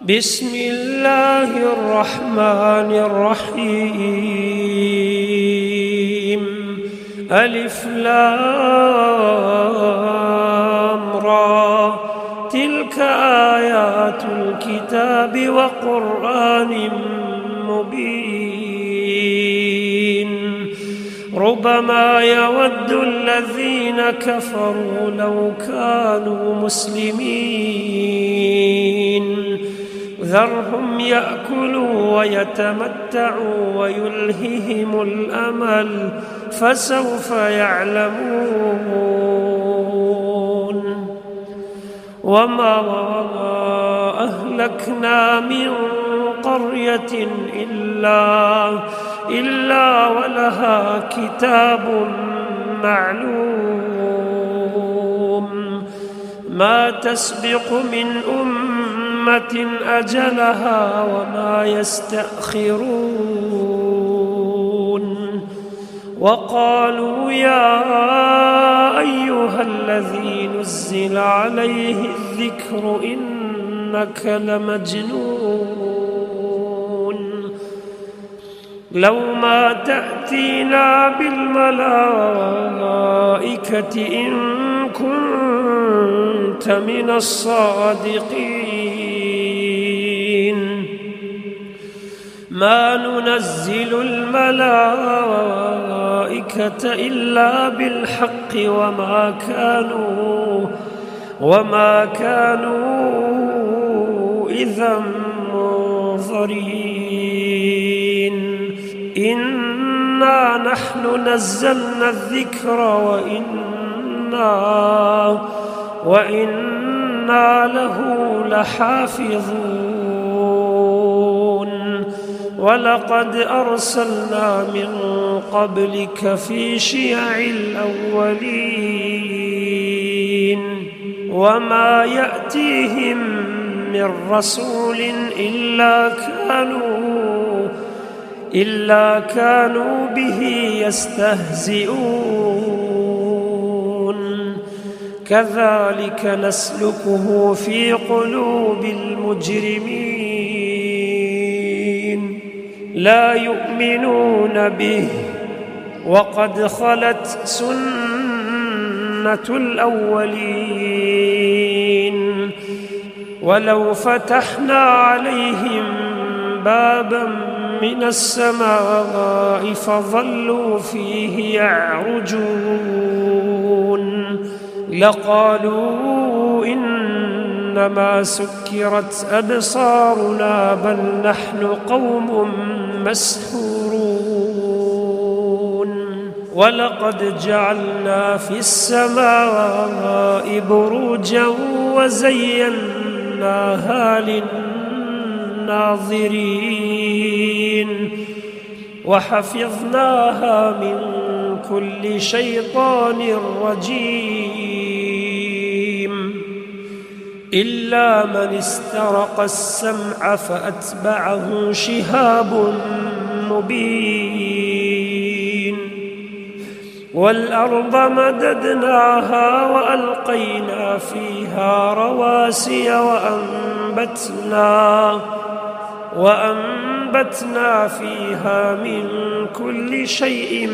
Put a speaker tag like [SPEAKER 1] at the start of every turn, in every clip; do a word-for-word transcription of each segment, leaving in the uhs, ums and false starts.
[SPEAKER 1] بسم الله الرحمن الرحيم. ألف لام را، تلك آيات الكتاب وقرآن مبين. ربما يود الذين كفروا لو كانوا مسلمين، ذرهم يأكلوا ويتمتعوا ويلههم الأمل، فسوف يعلمون. وما أهلكنا من قرية إلا إلا ولها كتاب معلوم، ما تسبق من أمة أجلها وما يستأخرون. وقالوا يا أيها الذي نزل عليه الذكر إنك لمجنون، لو ما تأتينا بالملائكة إن كنت من الصادقين. ما ننزل الملائكة إلا بالحق وما كانوا وما كانوا إذا منظرين. إنا نحن نزلنا الذكر وإنا وإنا له لحافظون. ولقد أرسلنا من قبلك في شيع الأولين، وما يأتيهم من رسول إلا كانوا إلا كانوا به يستهزئون. كذلك نسلكه في قلوب المجرمين، لا يؤمنون به وقد خلت سنة الأولين. ولو فتحنا عليهم بابا من السماء فظلوا فيه يعرجون لقالوا إنما سكرت أبصارنا بل نحن قوم مسحورون. ولقد جعلنا في السماء بروجا وزيناها للناظرين وحفظناها من كل شيطان رجيم إلا من استرق السمع فأتبعه شهاب مبين. والأرض مددناها وألقينا فيها رواسي وأنبتنا وأنبتنا فيها من كل شيء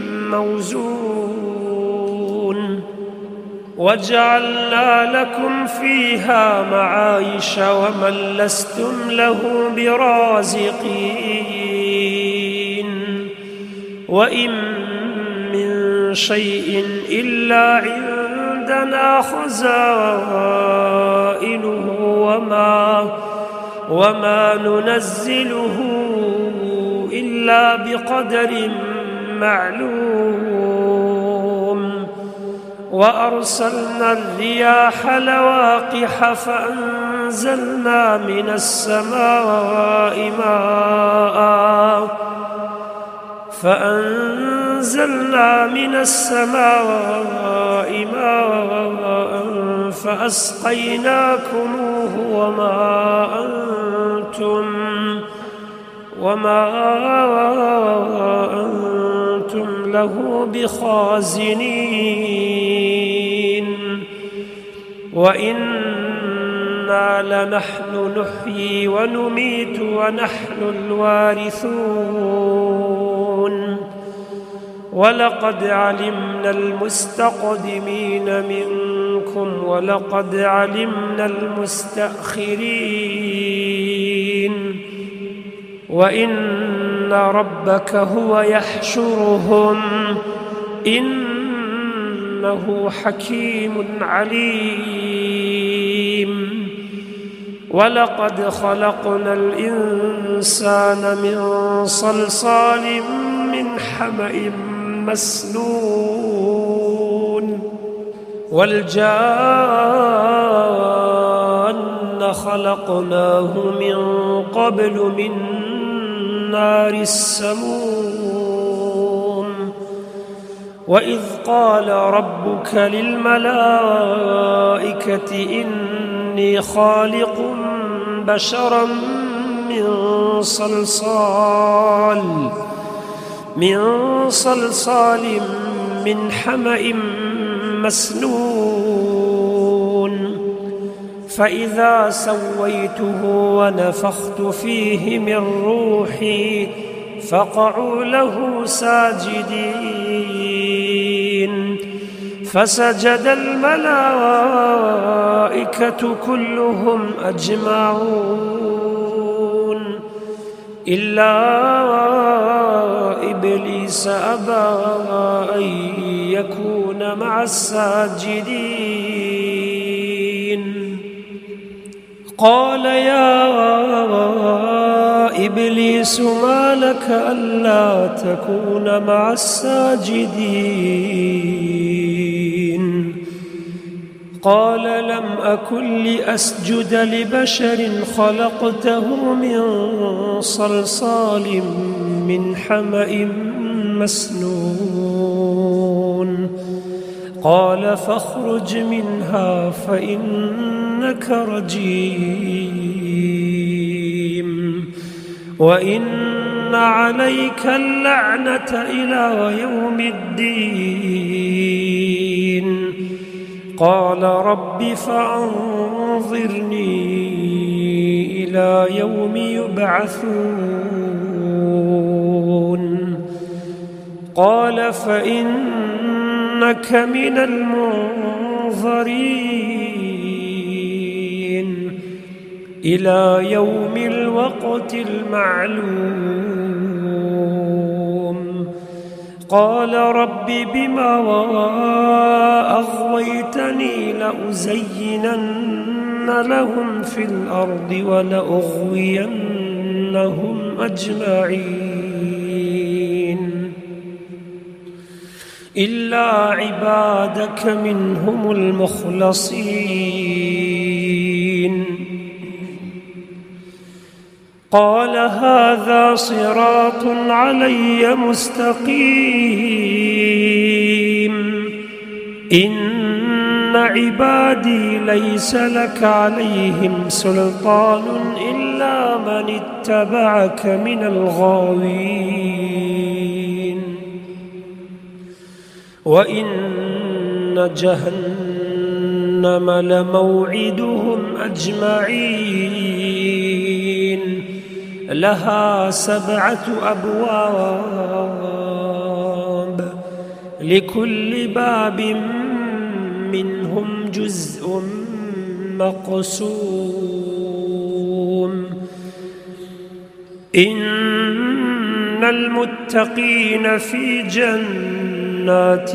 [SPEAKER 1] موزون. وجعلنا لكم فيها معايش ومن لستم له برازقين. وإن من شيء إلا عندنا خزائنه وما وما ننزله إلا بقدر معلوم. وأرسلنا الرياح لواقح فأنزلنا من السماء ماء فأنزلنا من السماء ماء فأسقيناكموه وما أنتم وما أنتم له بخازنين. وإنا إنا لنحن نحيي ونميت ونحن الوارثون ولقد علمنا المستقدمين منكم ولقد علمنا المستأخرين وإن ربك هو يحشرهم إنه حكيم عليم ولقد خلقنا الإنسان من صلصال من حمأ مسنون والجان خلقناه من قبل من نار السموم وإذ قال ربك للملائكة إني خالق بشرا من صلصال من صلصال من حمأ مسنون فإذا سويته ونفخت فيه من روحي فقعوا له ساجدين فسجد الملائكة كلهم أجمعون إلا إبليس أبى أن يكون مع الساجدين قال يا إبليس ما لك ألا تكون مع الساجدين قال لم أكن لأسجد لبشر خلقته من صلصال من حمأ مسنون قال فاخرج منها فإنك رجيم وإن عليك اللعنة إلى يوم الدين قال رب فأنظرني إلى يوم يبعثون قال فإنك من المنظرين إلى يوم الوقت المعلوم قال رب بما أغويتني لأزينن لهم في الأرض ولأغوينهم أجمعين إلا عبادك منهم المخلصين قال هذا صراط علي مستقيم إن عبادي ليس لك عليهم سلطان إلا من اتبعك من الغاوين وإن جهنم لموعدهم أجمعين لها سبعة أبواب لكل باب منهم جزء مقسوم إن المتقين في جنات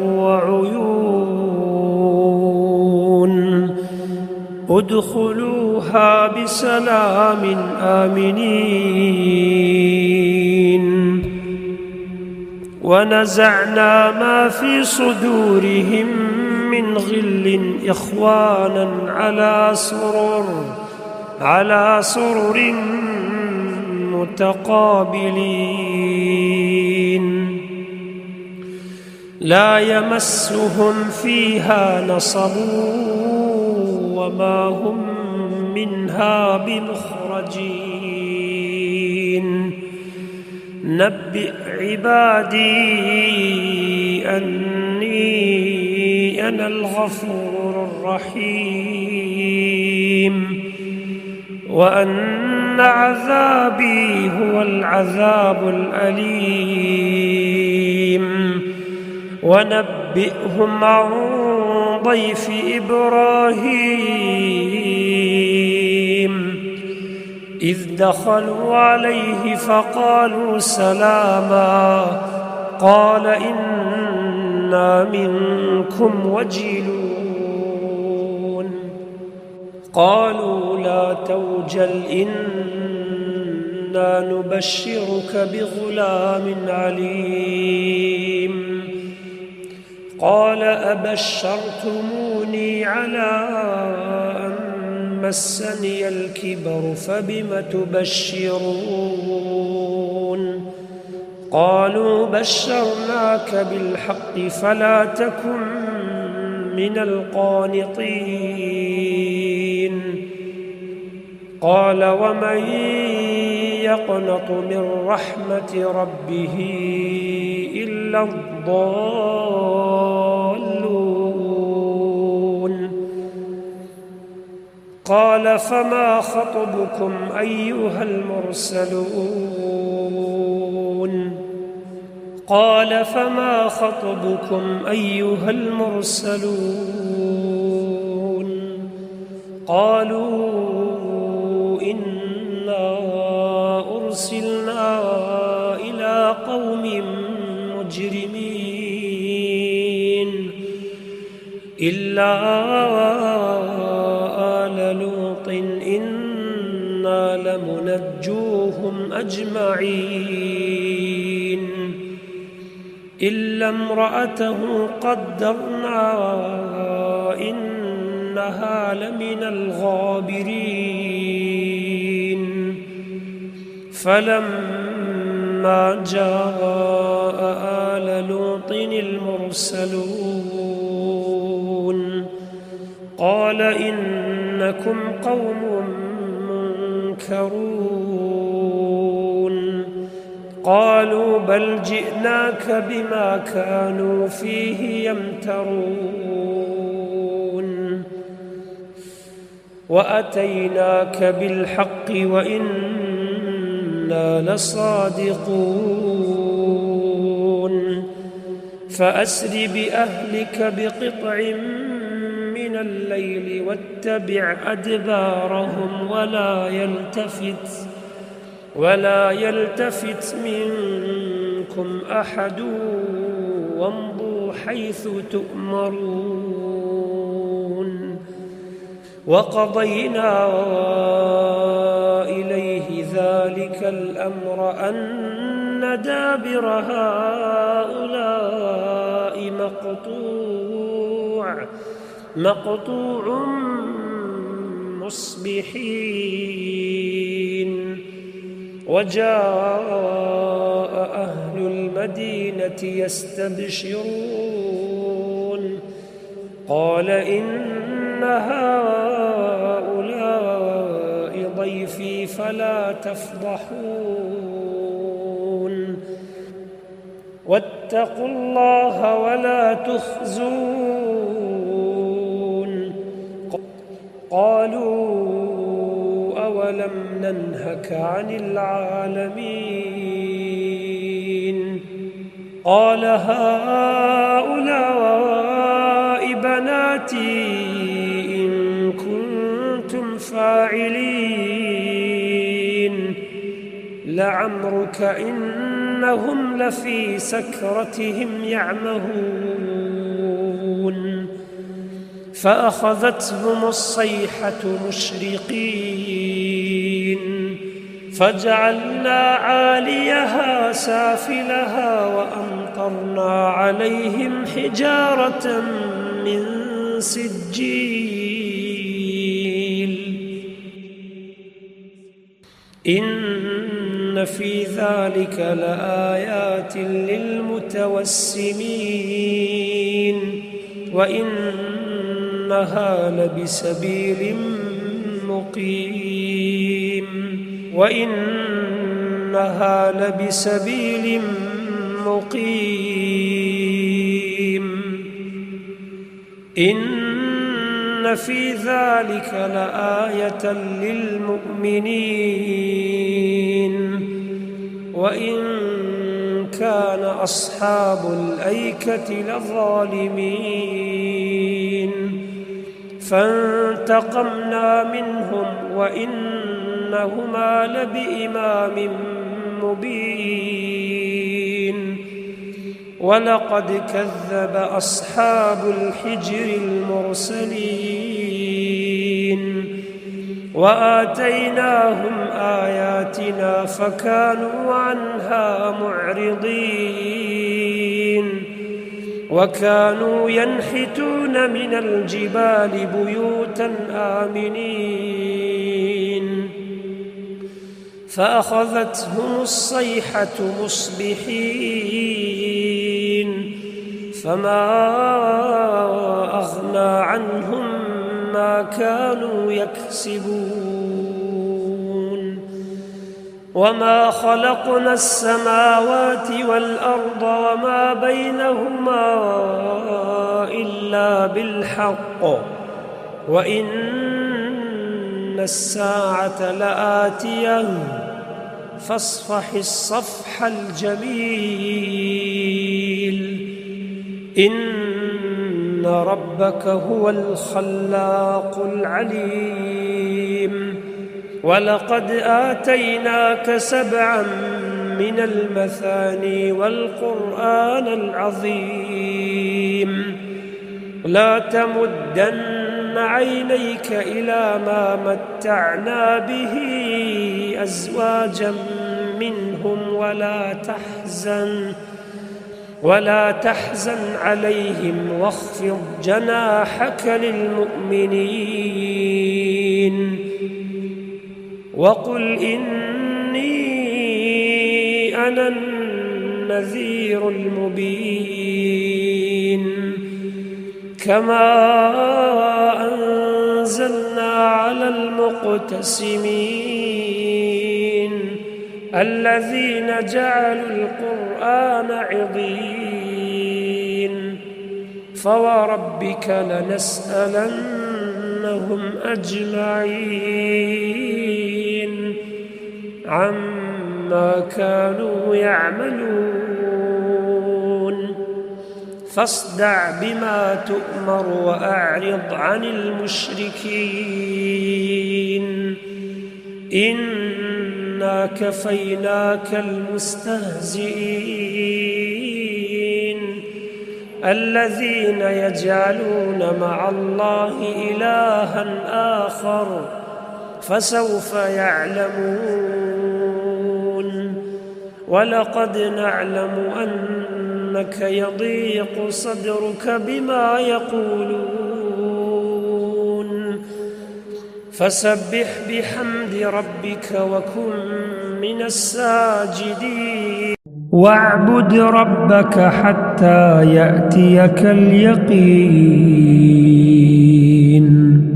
[SPEAKER 1] وعيون ادخلوها بسلام آمنين ونزعنا ما في صدورهم من غل إخوانا على سرر على سرر متقابلين لا يمسهم فيها نصب وما هم منها بمخرجين نبئ عبادي أني أنا الغفور الرحيم وأن عذابي هو العذاب الأليم ونبئهم عن ضيف إبراهيم إذ دخلوا عليه فقالوا سلاما قال إنا منكم وجلون قالوا لا توجل إنا نبشرك بغلام عليم قال أبشرتموني على أن مسني الكبر فبم تبشرون قالوا بشرناك بالحق فلا تكن من القانطين قال ومن يقنط من رحمة ربه إلا الضالون قال فما خطبكم أيها المرسلون قال فما خطبكم أيها المرسلون قالوا إنا أرسلنا إلى قوم مجرمين إلا آل لوط إنا لمنجوهم أجمعين إلا امرأته قدرنا إنها لمن الغابرين فلما جاء آل لوط المرسلون قال إنكم قوم منكرون قالوا بل جئناك بما كانوا فيه يمترون وأتيناك بالحق وإنا لصادقون فأسر بأهلك بقطع من الليل واتبع أدبارهم ولا يلتفت ولا يلتفت منكم أحد وامضوا حيث تؤمرون وقضينا إليه ذلك الأمر أن دابر هؤلاء مقطوع مقطوع مصبحين وجاء أهل المدينة يستبشرون قال إن هؤلاء ضيفي فلا تفضحون واتقوا الله ولا تخزون قالوا أولم ننهك عن العالمين قال هؤلاء بناتي إن كنتم فاعلين لعمرك إنهم لفي سكرتهم يعمهون فأخذتهم الصيحة مشرقين فجعلنا عاليها سافلها وأمطرنا عليهم حجارة من سجيل إن في ذلك لآيات للمتوسمين وإنها لبسبيل مقيم وإنها لبسبيل مقيم إن إن في ذلك لآية للمؤمنين وإن كان أصحاب الأيكة لظالمين فانتقمنا منهم وإنهما لبإمام مبين ولقد كذب أصحاب الحجر المرسلين وآتيناهم آياتنا فكانوا عنها معرضين وكانوا ينحتون من الجبال بيوتا آمنين فأخذتهم الصيحة مصبحين فما أغنى عنهم ما كانوا يكسبون وما خلقنا السماوات والأرض وما بينهما إلا بالحق وإن الساعة لآتية فاصفح الصفح الجميل إن ربك هو الخلاق العليم ولقد آتيناك سبعا من المثاني والقرآن العظيم لا تمدن عينيك إلى ما متعنا به أزواجا منهم ولا تحزن ولا تحزن عليهم واخفض جناحك للمؤمنين وقل إني أنا النذير المبين كما أنزلنا على المقتسمين الذين جعلوا القرآن عضين فوربك لنسألنهم أجمعين عما كانوا يعملون فاصدع بما تؤمر وأعرض عن المشركين إنا كفيناك المستهزئين الذين يجعلون مع الله إلها آخر فسوف يعلمون ولقد نعلم أنك يضيق صدرك بما يقولون فسبح بحمد ربك وكن من الساجدين واعبد ربك حتى يأتيك اليقين.